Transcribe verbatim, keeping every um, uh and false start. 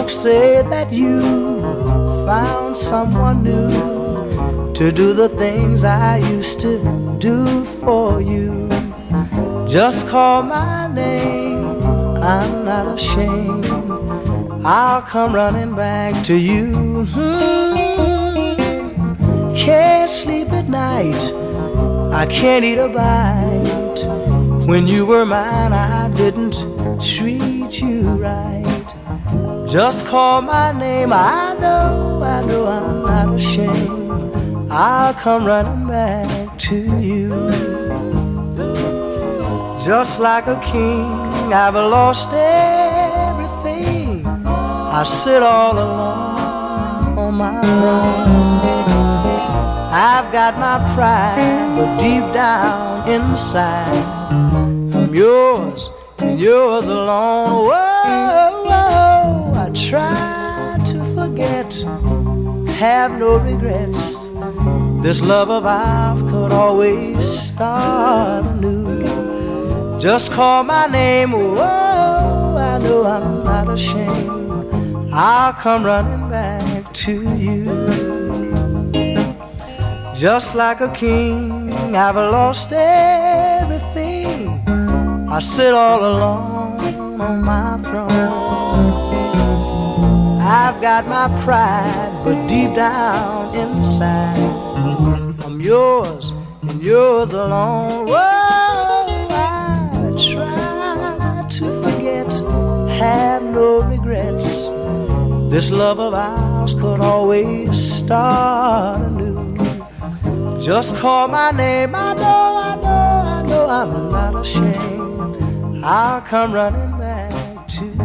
Folks say that you found someone new to do the things I used to do for you. Just call my name, I'm not ashamed. I'll come running back to you. Hmm. Can't sleep at night, I can't eat a bite. When you were mine, I didn't treat you right. Just call my name, I know, I know I'm not ashamed. I'll come running back to you. Just like a king, I've lost everything. I sit all alone on my throne. I've got my pride, but deep down inside, I'm yours and yours alone. Whoa, whoa, I try to forget, have no regrets. This love of ours could always start anew. Just call my name, whoa, I know I'm not ashamed. I'll come running back to you. Just like a king, I've lost everything. I sit all alone on my throne. I've got my pride, but deep down inside, I'm yours and yours alone. Whoa, I try to forget, have no regrets. This love of ours could always start anew. Just call my name, I know, I know, I know I'm not ashamed. I'll come running back to you.